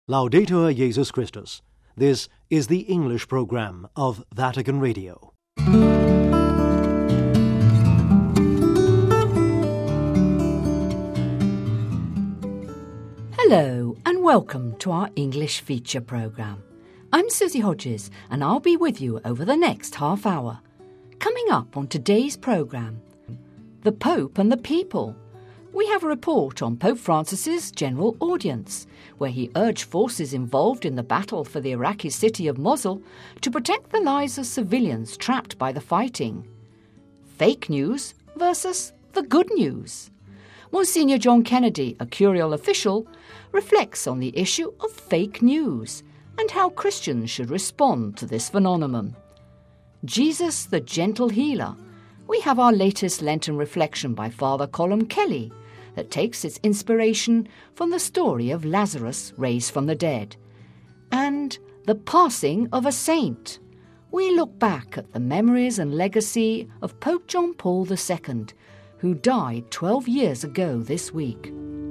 Laudetur Jesus Christus. This is the English program of Vatican Radio. Hello and welcome to our English feature programme. I'm Susie Hodges and I'll be with you over the next half hour. Coming up on today's programme, the Pope and the People. We have a report on Pope Francis's general audience, where he urged forces involved in the battle for the Iraqi city of Mosul to protect the lives of civilians trapped by the fighting. Fake news versus the good news. Monsignor John Kennedy, a curial official, reflects on the issue of fake news and how Christians should respond to this phenomenon. Jesus the Gentle Healer. We have our latest Lenten reflection by Father Colum Kelly that takes its inspiration from the story of Lazarus raised from the dead. And the passing of a saint. We look back at the memories and legacy of Pope John Paul II, who died 12 years ago this week.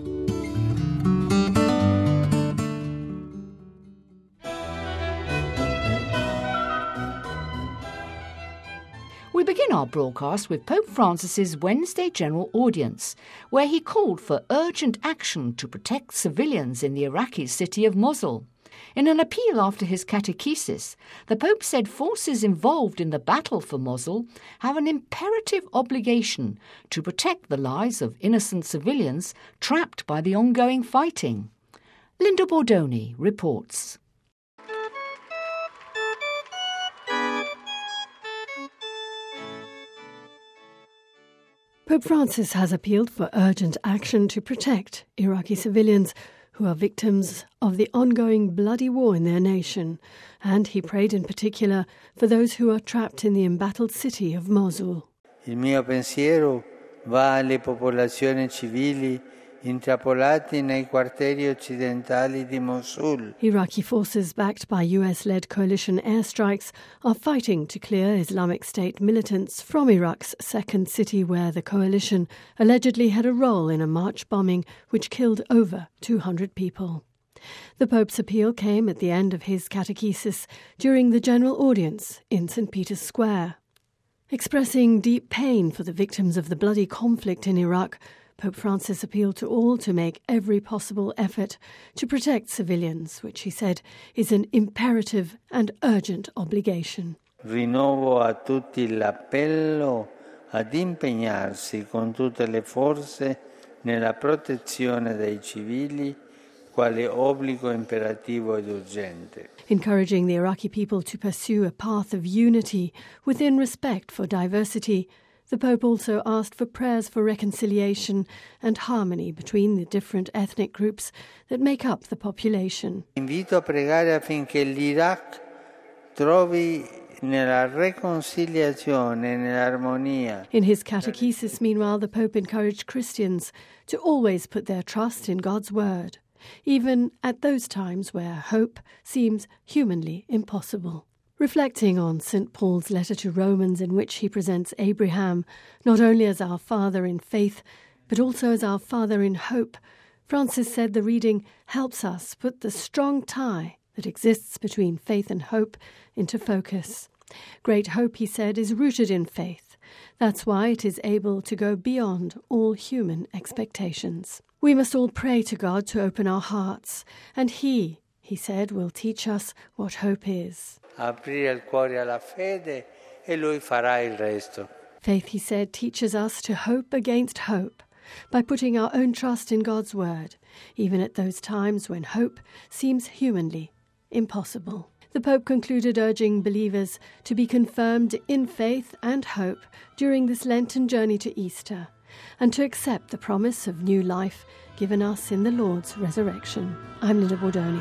We begin our broadcast with Pope Francis's Wednesday general audience, where he called for urgent action to protect civilians in the Iraqi city of Mosul. In an appeal after his catechesis, the Pope said forces involved in the battle for Mosul have an imperative obligation to protect the lives of innocent civilians trapped by the ongoing fighting. Linda Bordoni reports. Pope Francis has appealed for urgent action to protect Iraqi civilians who are victims of the ongoing bloody war in their nation, and he prayed in particular for those who are trapped in the embattled city of Mosul. Il mio pensiero va alle popolazioni civili intrappolati nei quartieri occidentali di Mosul. Iraqi forces backed by US-led coalition airstrikes are fighting to clear Islamic State militants from Iraq's second city, where the coalition allegedly had a role in a March bombing which killed over 200 people. The Pope's appeal came at the end of his catechesis during the general audience in St. Peter's Square. Expressing deep pain for the victims of the bloody conflict in Iraq, Pope Francis appealed to all to make every possible effort to protect civilians, which he said is an imperative and urgent obligation. Rinnovo a tutti l'appello ad impegnarsi con tutte le forze nella protezione dei civili, quale obbligo imperativo ed urgente. Encouraging the Iraqi people to pursue a path of unity within respect for diversity, the Pope also asked for prayers for reconciliation and harmony between the different ethnic groups that make up the population. Invito a pregare affinché l'Iraq trovi nella riconciliazione e nell'armonia. In his catechesis, meanwhile, the Pope encouraged Christians to always put their trust in God's word, even at those times where hope seems humanly impossible. Reflecting on St. Paul's letter to Romans, in which he presents Abraham not only as our father in faith, but also as our father in hope, Francis said the reading helps us put the strong tie that exists between faith and hope into focus. Great hope, he said, is rooted in faith. That's why it is able to go beyond all human expectations. We must all pray to God to open our hearts, and he said, will teach us what hope is. Aprire il cuore alla fede e lui farà il resto. Faith, he said, teaches us to hope against hope by putting our own trust in God's word, even at those times when hope seems humanly impossible. The Pope concluded urging believers to be confirmed in faith and hope during this Lenten journey to Easter, and to accept the promise of new life given us in the Lord's resurrection. I'm Linda Bordoni.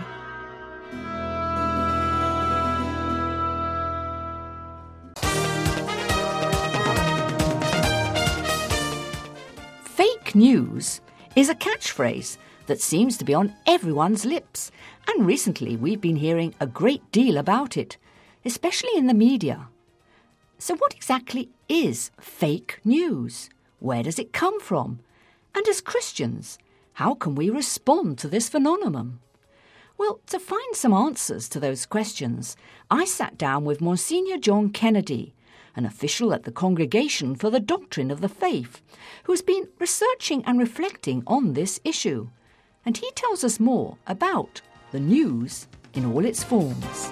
Fake news is a catchphrase that seems to be on everyone's lips, and recently we've been hearing a great deal about it, especially in the media. So what exactly is fake news? Where does it come from? And as Christians, how can we respond to this phenomenon? Well, to find some answers to those questions, I sat down with Monsignor John Kennedy, an official at the Congregation for the Doctrine of the Faith, who has been researching and reflecting on this issue. And he tells us more about the news in all its forms.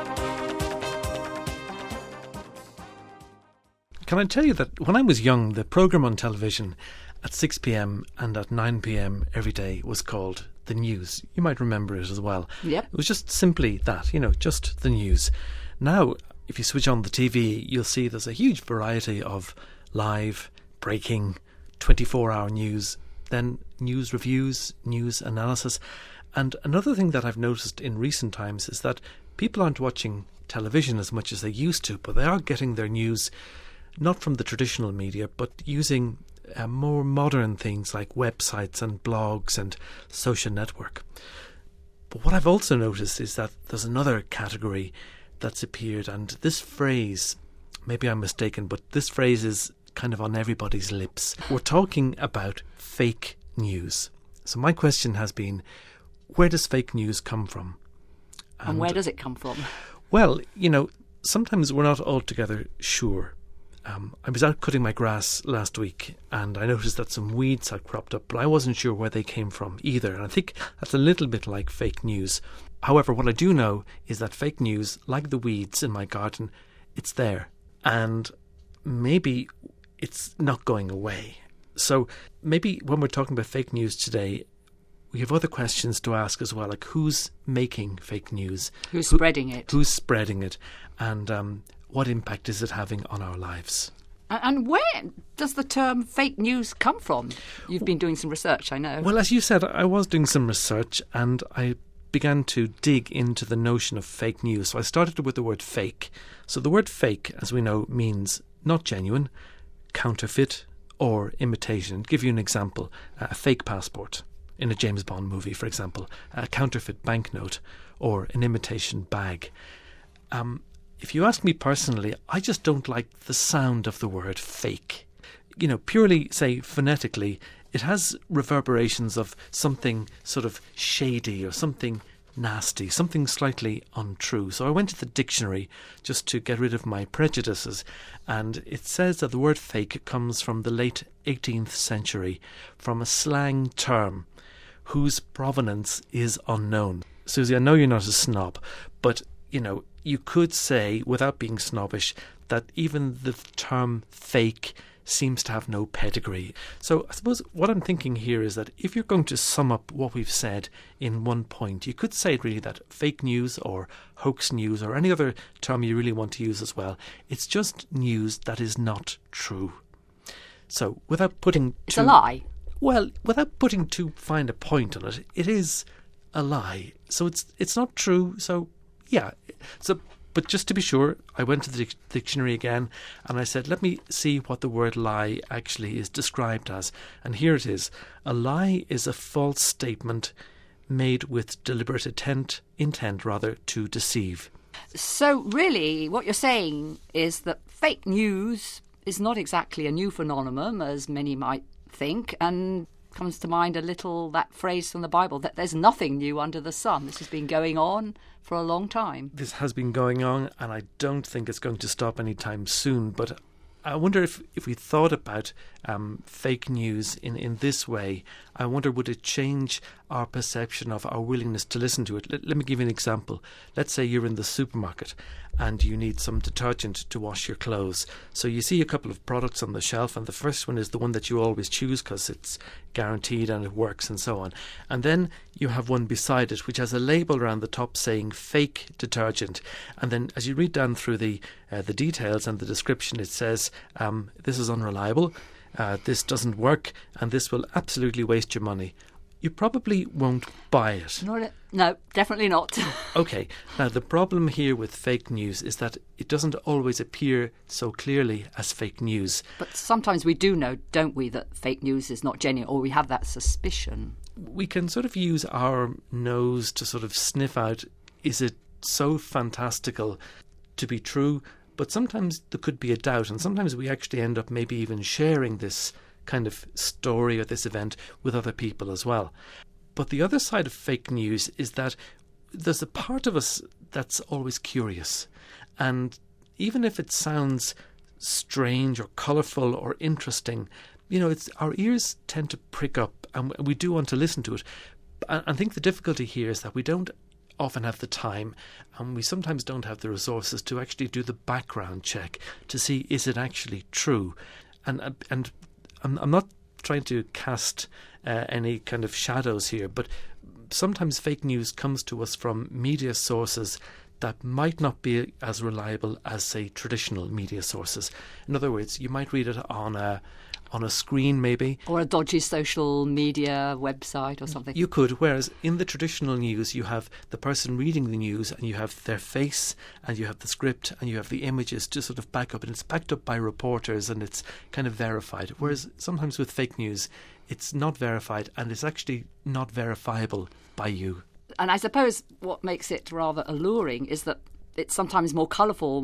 Can I tell you that when I was young, the programme on television at 6 p.m. and at 9 p.m. every day was called The News. You might remember it as well. Yep. It was just simply that, just the news. Now, if you switch on the TV, you'll see there's a huge variety of live, breaking, 24-hour news, then news reviews, news analysis. And another thing that I've noticed in recent times is that people aren't watching television as much as they used to, but they are getting their news not from the traditional media, but using more modern things like websites and blogs and social network. But what I've also noticed is that there's another category that's appeared, and this phrase, maybe I'm mistaken, but this phrase is kind of on everybody's lips. We're talking about fake news. So my question has been, where does fake news come from? And where does it come from? Well, sometimes we're not altogether sure. I was out cutting my grass last week and I noticed that some weeds had cropped up, but I wasn't sure where they came from either. And I think that's a little bit like fake news. However, what I do know is that fake news, like the weeds in my garden, it's there. And maybe it's not going away. So maybe when we're talking about fake news today, we have other questions to ask as well, like who's making fake news? Who's spreading it? Who's spreading it? And what impact is it having on our lives? And where does the term fake news come from? You've been doing some research, I know. Well, as you said, I was doing some research and I began to dig into the notion of fake news. So I started with the word fake. So the word fake, as we know, means not genuine, counterfeit or imitation. I'll give you an example. A fake passport in a James Bond movie, for example. A counterfeit banknote or an imitation bag. If you ask me personally, I just don't like the sound of the word fake. Purely, say, phonetically, it has reverberations of something sort of shady or something nasty, something slightly untrue. So I went to the dictionary just to get rid of my prejudices, and it says that the word fake comes from the late 18th century, from a slang term whose provenance is unknown. Susie, I know you're not a snob, but, you could say, without being snobbish, that even the term fake seems to have no pedigree. So I suppose what I'm thinking here is that if you're going to sum up what we've said in one point, you could say really that fake news or hoax news or any other term you really want to use as well, it's just news that is not true. So without putting It's a lie. Well, without putting too fine a point on it, it is a lie. So it's not true. So yeah. But just to be sure, I went to the dictionary again and I said, let me see what the word lie actually is described as. And here it is. A lie is a false statement made with deliberate intent to deceive. So really, what you're saying is that fake news is not exactly a new phenomenon, as many might think, and comes to mind a little that phrase from the Bible, that there's nothing new under the sun. This has been going on for a long time. This has been going on, and I don't think it's going to stop anytime soon. But I wonder if we thought about fake news in this way, I wonder would it change our perception of our willingness to listen to it. Let me give you an example. Let's say you're in the supermarket and you need some detergent to wash your clothes. So you see a couple of products on the shelf, and the first one is the one that you always choose because it's guaranteed and it works and so on. And then you have one beside it which has a label around the top saying fake detergent. And then as you read down through the details and the description, it says this is unreliable, this doesn't work, and this will absolutely waste your money. You probably won't buy it. No, definitely not. Okay, now the problem here with fake news is that it doesn't always appear so clearly as fake news. But sometimes we do know, don't we, that fake news is not genuine, or we have that suspicion. We can sort of use our nose to sort of sniff out, is it so fantastical to be true? But sometimes there could be a doubt, and sometimes we actually end up maybe even sharing this kind of story or this event with other people as well. But the other side of fake news is that there's a part of us that's always curious. And even if it sounds strange or colourful or interesting, it's our ears tend to prick up, and we do want to listen to it. I think the difficulty here is that we don't often have the time, and we sometimes don't have the resources to actually do the background check to see, is it actually true? And I'm not trying to cast any kind of shadows here, but sometimes fake news comes to us from media sources that might not be as reliable as, say, traditional media sources. In other words, you might read it on a screen maybe. Or a dodgy social media website or something. You could, whereas in the traditional news you have the person reading the news and you have their face and you have the script and you have the images to sort of back up, and it's backed up by reporters and it's kind of verified. Whereas sometimes with fake news it's not verified and it's actually not verifiable by you. And I suppose what makes it rather alluring is that it's sometimes more colourful,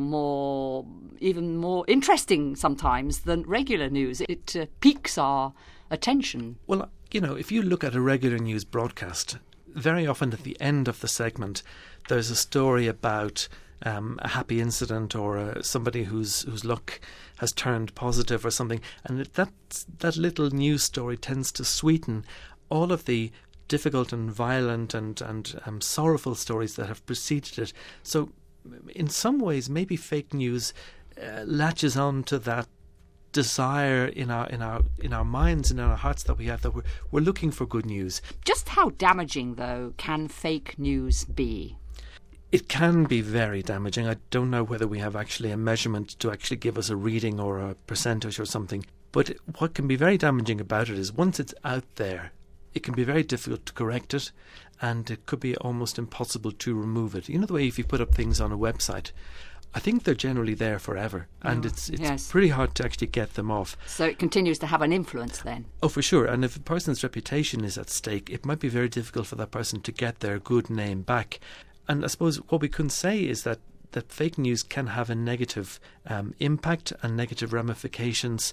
even more interesting sometimes than regular news. It piques our attention. Well, if you look at a regular news broadcast, very often at the end of the segment there's a story about a happy incident or somebody whose luck has turned positive or something, and that little news story tends to sweeten all of the difficult and violent and sorrowful stories that have preceded it. So in some ways maybe fake news latches on to that desire in our minds and in our hearts that we have, that we're looking for good news. Just how damaging, though, can fake news be? It can be very damaging. I don't know whether we have actually a measurement to actually give us a reading or a percentage or something, but what can be very damaging about it is once it's out there, it can be very difficult to correct it, and it could be almost impossible to remove it. The way if you put up things on a website, I think they're generally there forever, and it's pretty hard to actually get them off. So it continues to have an influence then? Oh, for sure. And if a person's reputation is at stake, it might be very difficult for that person to get their good name back. And I suppose what we can say is that fake news can have a negative impact and negative ramifications.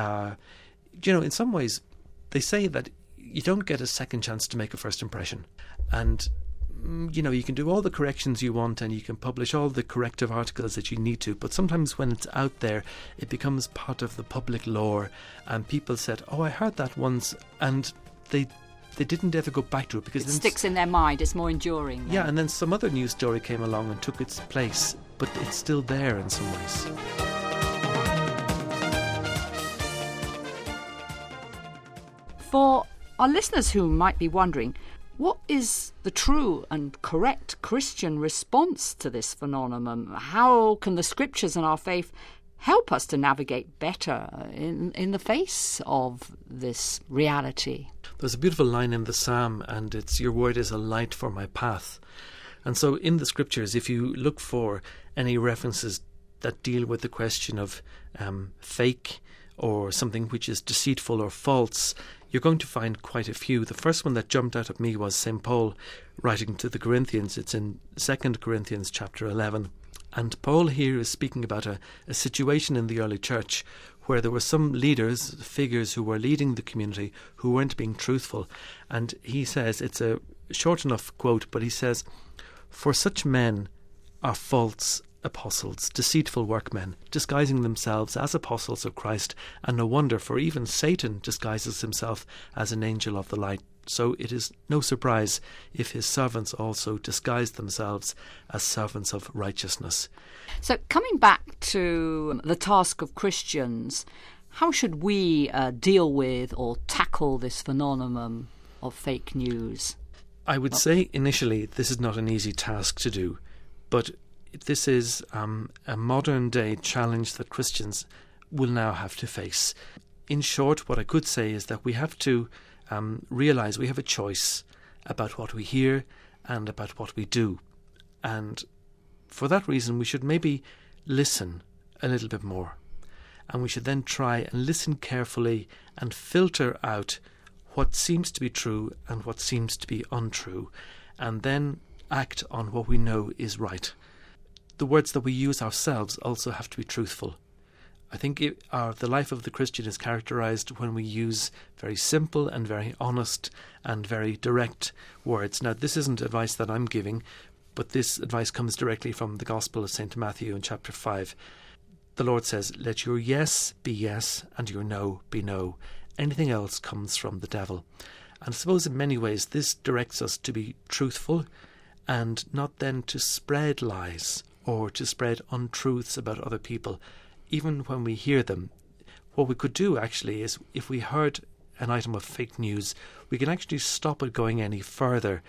In some ways, they say that you don't get a second chance to make a first impression. And, you can do all the corrections you want and you can publish all the corrective articles that you need to, but sometimes when it's out there, it becomes part of the public lore, and people said, oh, I heard that once, and they didn't ever go back to it because it sticks in their mind. It's more enduring then. Yeah, and then some other news story came along and took its place, but it's still there in some ways. For our listeners who might be wondering, what is the true and correct Christian response to this phenomenon? How can the scriptures and our faith help us to navigate better in the face of this reality? There's a beautiful line in the Psalm, and it's, your word is a light for my path. And so in the scriptures, if you look for any references that deal with the question of fake or something which is deceitful or false, you're going to find quite a few. The first one that jumped out at me was St. Paul writing to the Corinthians. It's in 2 Corinthians chapter 11. And Paul here is speaking about a situation in the early church where there were some leaders, figures who were leading the community who weren't being truthful. And he says, it's a short enough quote, but he says, "For such men are false apostles, deceitful workmen, disguising themselves as apostles of Christ, and no wonder, for even Satan disguises himself as an angel of the light. So it is no surprise if his servants also disguise themselves as servants of righteousness." So coming back to the task of Christians, how should we deal with or tackle this phenomenon of fake news? I would say initially this is not an easy task to do, but this is a modern day challenge that Christians will now have to face. In short, what I could say is that we have to realise we have a choice about what we hear and about what we do. And for that reason, we should maybe listen a little bit more. And we should then try and listen carefully and filter out what seems to be true and what seems to be untrue, and then act on what we know is right. The words that we use ourselves also have to be truthful. I think the life of the Christian is characterized when we use very simple and very honest and very direct words. Now, this isn't advice that I'm giving, but this advice comes directly from the Gospel of St. Matthew in chapter 5. The Lord says, "Let your yes be yes and your no be no. Anything else comes from the devil." And I suppose in many ways this directs us to be truthful and not then to spread lies or to spread untruths about other people, even when we hear them. What we could do actually is, if we heard an item of fake news, we can actually stop it going any further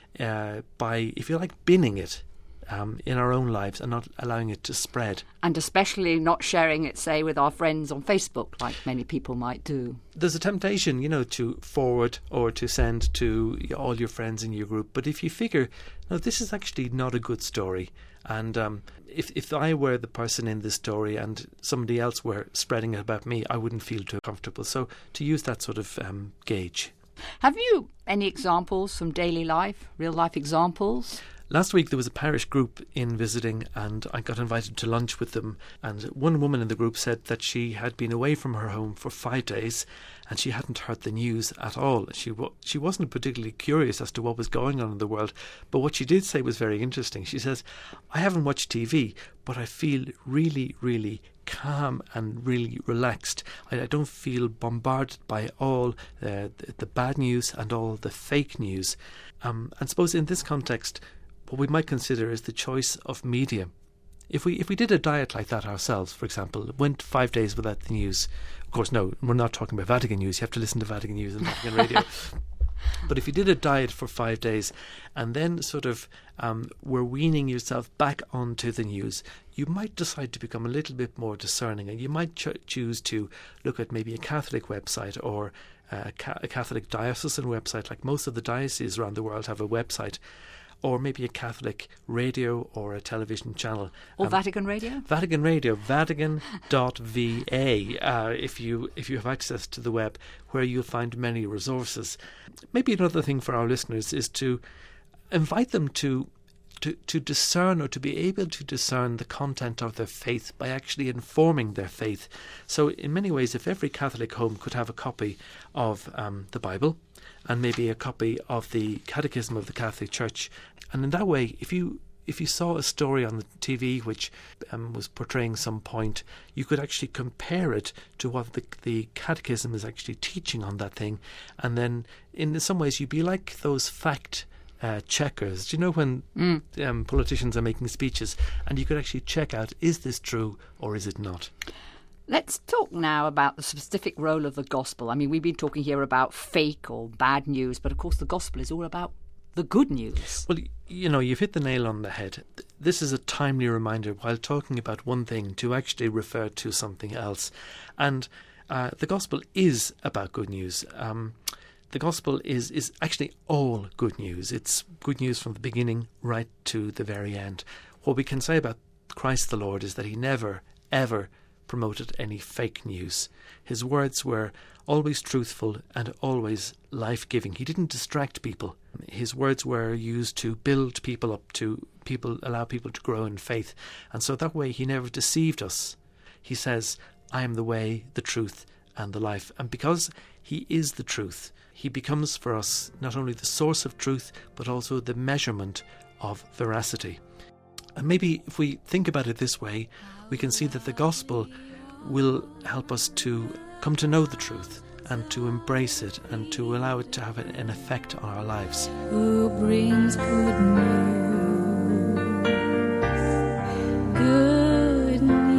by, if you like, binning it in our own lives and not allowing it to spread. And especially not sharing it, say, with our friends on Facebook, like many people might do. There's a temptation, to forward or to send to all your friends in your group. But if you figure, no, this is actually not a good story, and if I were the person in this story and somebody else were spreading it about me, I wouldn't feel too comfortable. So to use that sort of gauge. Have you any examples from daily life, real life examples? Last week there was a parish group in visiting, and I got invited to lunch with them, and one woman in the group said that she had been away from her home for 5 days and she hadn't heard the news at all. She wasn't particularly curious as to what was going on in the world, but what she did say was very interesting. She says, "I haven't watched TV, but I feel really, really calm and really relaxed. I don't feel bombarded by all the bad news and all the fake news." And suppose in this context, what we might consider is the choice of media. If we did a diet like that ourselves, for example, went 5 days without the news, of course, no, we're not talking about Vatican News. You have to listen to Vatican News and Vatican Radio. But if you did a diet for 5 days and then sort of were weaning yourself back onto the news, you might decide to become a little bit more discerning, and you might choose to look at maybe a Catholic website or a Catholic diocesan website, like most of the dioceses around the world have a website, or maybe a Catholic radio or a television channel. Or Vatican Radio? Vatican Radio, vatican.va, if you have access to the web, where you'll find many resources. Maybe another thing for our listeners is to invite them to discern, or to be able to discern the content of their faith by actually informing their faith. So in many ways, if every Catholic home could have a copy of the Bible and maybe a copy of the Catechism of the Catholic Church, and in that way, if you saw a story on the TV which was portraying some point, you could actually compare it to what the Catechism is actually teaching on that thing, and then in some ways you'd be like those fact checkers. Do you know when politicians are making speeches and you could actually check out, is this true or is it not? Let's talk now about the specific role of the gospel. I mean, we've been talking here about fake or bad news, but of course the gospel is all about the good news. Well, you've hit the nail on the head. This is a timely reminder, while talking about one thing, to actually refer to something else. And the gospel is about good news. The gospel is actually all good news. It's good news from the beginning right to the very end. What we can say about Christ the Lord is that he never, ever promoted any fake news. His words were always truthful and always life-giving. He didn't distract people. His words were used to build people up, allow people to grow in faith. And so that way he never deceived us. He says, "I am the way, the truth and the life." And because he is the truth, he becomes for us not only the source of truth, but also the measurement of veracity. And maybe if we think about it this way, we can see that the gospel will help us to come to know the truth and to embrace it and to allow it to have an effect on our lives. Who brings good news? Good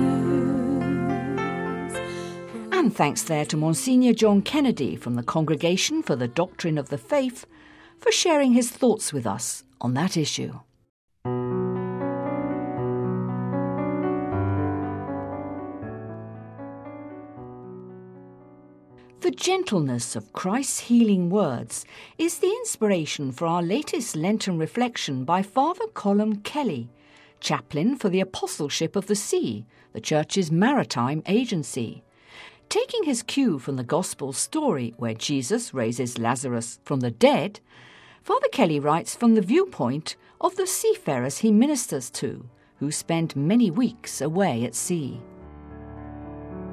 news. And thanks there to Monsignor John Kennedy from the Congregation for the Doctrine of the Faith for sharing his thoughts with us on that issue. The gentleness of Christ's healing words is the inspiration for our latest Lenten reflection by Father Colm Kelly, chaplain for the Apostleship of the Sea, the Church's maritime agency. Taking his cue from the Gospel story where Jesus raises Lazarus from the dead, Father Kelly writes from the viewpoint of the seafarers he ministers to, who spend many weeks away at sea.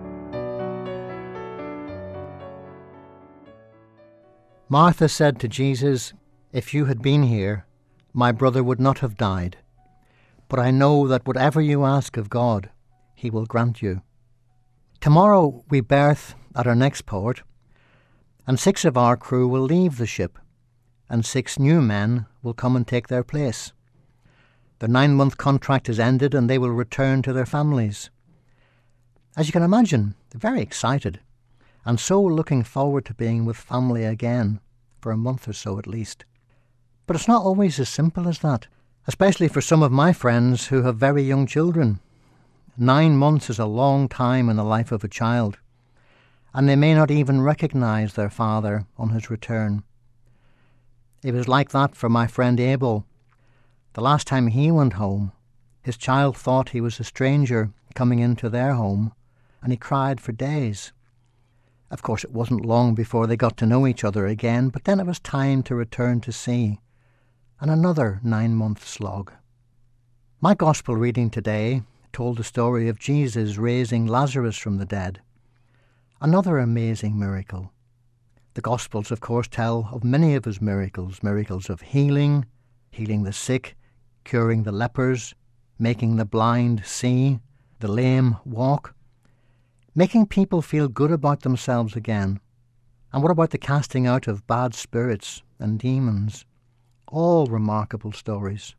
Martha said to Jesus, "If you had been here, my brother would not have died. But I know that whatever you ask of God, he will grant you." Tomorrow we berth at our next port, and 6 of our crew will leave the ship, and 6 new men will come and take their place. Their 9-month contract is ended and they will return to their families. As you can imagine, they're very excited, and so looking forward to being with family again, for a month or so at least. But it's not always as simple as that, especially for some of my friends who have very young children. 9 months is a long time in the life of a child, and they may not even recognise their father on his return. It was like that for my friend Abel. The last time he went home, his child thought he was a stranger coming into their home, and he cried for days. Of course, it wasn't long before they got to know each other again, but then it was time to return to sea, and another 9-month slog. My Gospel reading today told the story of Jesus raising Lazarus from the dead. Another amazing miracle. The Gospels, of course, tell of many of his miracles, miracles of healing the sick, curing the lepers, making the blind see, the lame walk, making people feel good about themselves again. And what about the casting out of bad spirits and demons? All remarkable stories.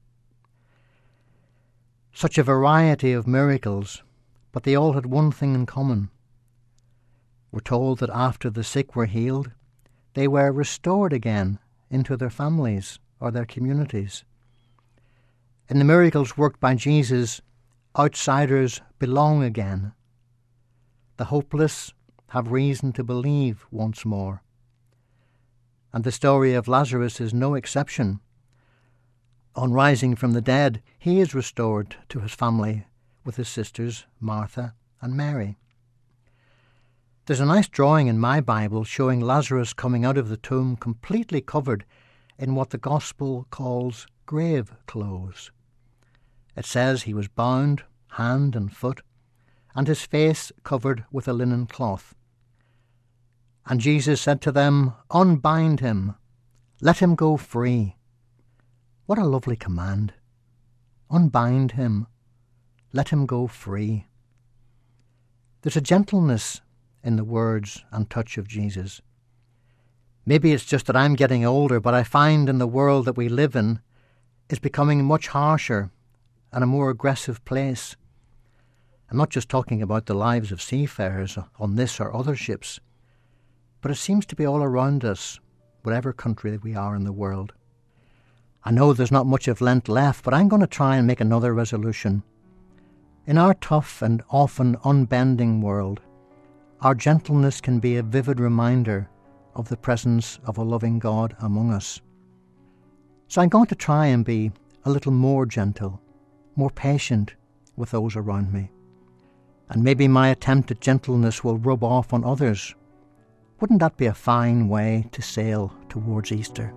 Such a variety of miracles, but they all had one thing in common. We're told that after the sick were healed, they were restored again into their families or their communities. In the miracles worked by Jesus, outsiders belong again. The hopeless have reason to believe once more. And the story of Lazarus is no exception. On rising from the dead, he is restored to his family with his sisters Martha and Mary. There's a nice drawing in my Bible showing Lazarus coming out of the tomb completely covered in what the Gospel calls grave clothes. It says he was bound, hand and foot, and his face covered with a linen cloth. And Jesus said to them, "Unbind him, let him go free." What a lovely command. Unbind him, let him go free. There's a gentleness in the words and touch of Jesus. Maybe it's just that I'm getting older, but I find in the world that we live in is becoming much harsher and a more aggressive place. I'm not just talking about the lives of seafarers on this or other ships, but it seems to be all around us, whatever country we are in the world. I know there's not much of Lent left, but I'm going to try and make another resolution. In our tough and often unbending world, our gentleness can be a vivid reminder of the presence of a loving God among us. So I'm going to try and be a little more gentle, more patient with those around me. And maybe my attempt at gentleness will rub off on others. Wouldn't that be a fine way to sail towards Easter?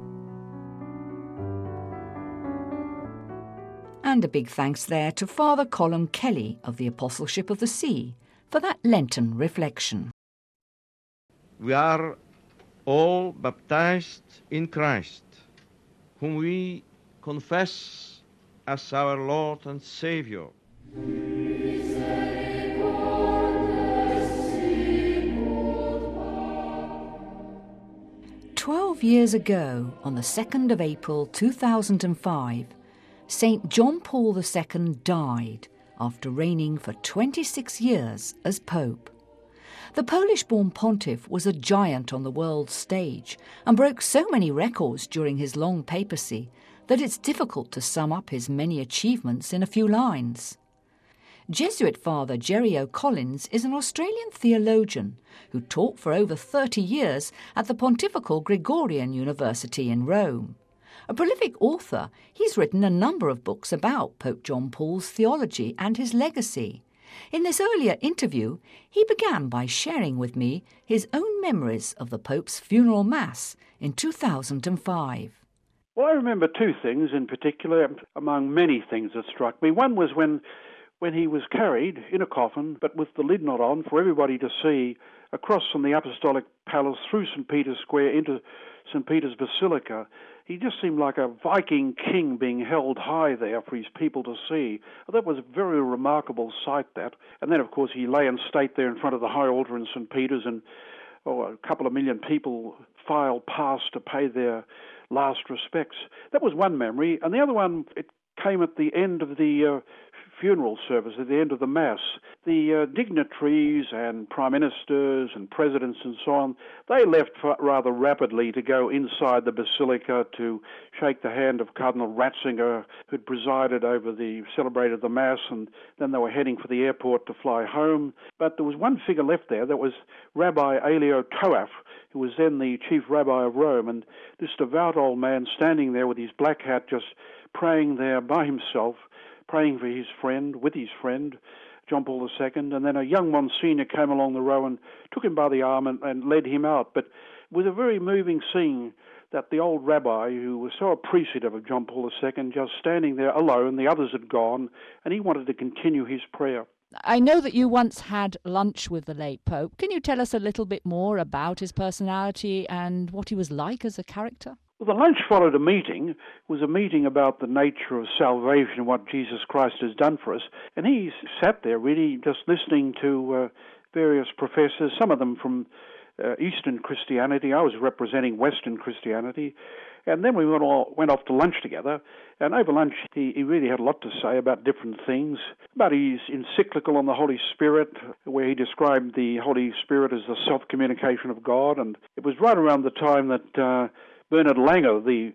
And a big thanks there to Father Colum Kelly of the Apostleship of the Sea for that Lenten reflection. We are all baptized in Christ, whom we confess as our Lord and Saviour. 12 years ago, on the 2nd of April 2005, St. John Paul II died after reigning for 26 years as Pope. The Polish-born pontiff was a giant on the world stage and broke so many records during his long papacy that it's difficult to sum up his many achievements in a few lines. Jesuit Father Jerry O'Collins is an Australian theologian who taught for over 30 years at the Pontifical Gregorian University in Rome. A prolific author, he's written a number of books about Pope John Paul's theology and his legacy. In this earlier interview, he began by sharing with me his own memories of the Pope's funeral mass in 2005. Well, I remember two things in particular, among many things that struck me. One was when when he was carried in a coffin, but with the lid not on, for everybody to see, across from the Apostolic Palace through St. Peter's Square into St. Peter's Basilica. He just seemed like a Viking king being held high there for his people to see. That was a very remarkable sight, that. And then, of course, he lay in state there in front of the high altar in St. Peter's, and a couple of million people filed past to pay their last respects. That was one memory. And the other one, it came at the end of the funeral service, at the end of the Mass. The dignitaries and prime ministers and presidents and so on, they left rather rapidly to go inside the basilica to shake the hand of Cardinal Ratzinger, who'd celebrated the Mass, and then they were heading for the airport to fly home. But there was one figure left there, that was Rabbi Elio Toaf, who was then the chief rabbi of Rome, and this devout old man standing there with his black hat, just praying there by himself, praying for his friend, with his friend, John Paul II, and then a young Monsignor came along the row and took him by the arm and led him out. But it was a very moving scene that the old rabbi, who was so appreciative of John Paul II, just standing there alone, the others had gone, and he wanted to continue his prayer. I know that you once had lunch with the late Pope. Can you tell us a little bit more about his personality and what he was like as a character? Well, the lunch followed a meeting. It was a meeting about the nature of salvation and what Jesus Christ has done for us. And he sat there really just listening to various professors, some of them from Eastern Christianity. I was representing Western Christianity. And then we went off to lunch together. And over lunch, he really had a lot to say about different things, about his encyclical on the Holy Spirit, where he described the Holy Spirit as the self-communication of God. And it was right around the time that Bernhard Langer, the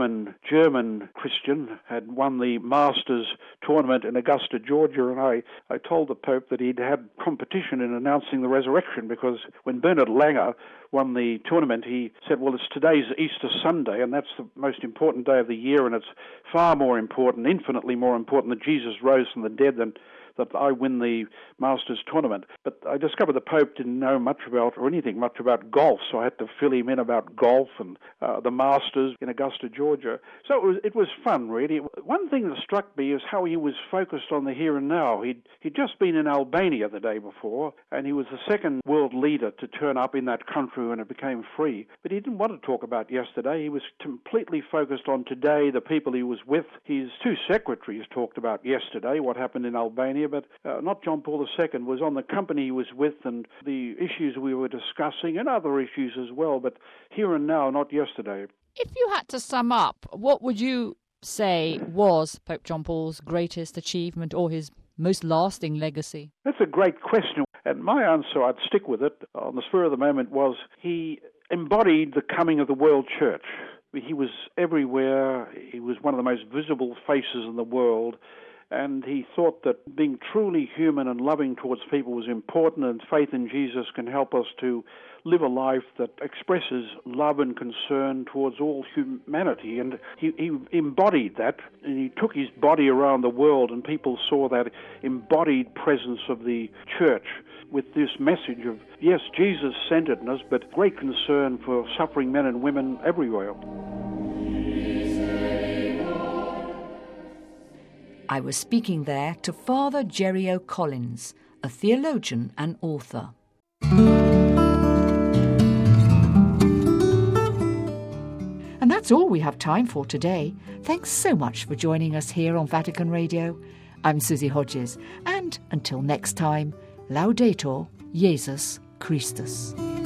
German Christian, had won the Masters tournament in Augusta, Georgia, and I told the Pope that he'd had competition in announcing the resurrection, because when Bernhard Langer won the tournament, he said, well, today's Easter Sunday, and that's the most important day of the year, and it's far more important, infinitely more important that Jesus rose from the dead than that I win the Masters tournament. But I discovered the Pope didn't know much about golf, so I had to fill him in about golf and the Masters in Augusta, Georgia. So it was fun, really. One thing that struck me is how he was focused on the here and now. He'd just been in Albania the day before, and he was the second world leader to turn up in that country when it became free. But he didn't want to talk about yesterday. He was completely focused on today, the people he was with. His two secretaries talked about yesterday, what happened in Albania, but not John Paul II, was on the company he was with and the issues we were discussing and other issues as well, but here and now, not yesterday. If you had to sum up, what would you say was Pope John Paul's greatest achievement or his most lasting legacy? That's a great question, and my answer, I'd stick with it on the spur of the moment, was he embodied the coming of the world church. He was everywhere. He was one of the most visible faces in the world. And he thought that being truly human and loving towards people was important, and faith in Jesus can help us to live a life that expresses love and concern towards all humanity. And he embodied that, and he took his body around the world, and people saw that embodied presence of the church with this message of, yes, Jesus centeredness, but great concern for suffering men and women everywhere. I was speaking there to Father Jerry O'Collins, a theologian and author. And that's all we have time for today. Thanks so much for joining us here on Vatican Radio. I'm Susie Hodges, and until next time, Laudetur Jesus Christus.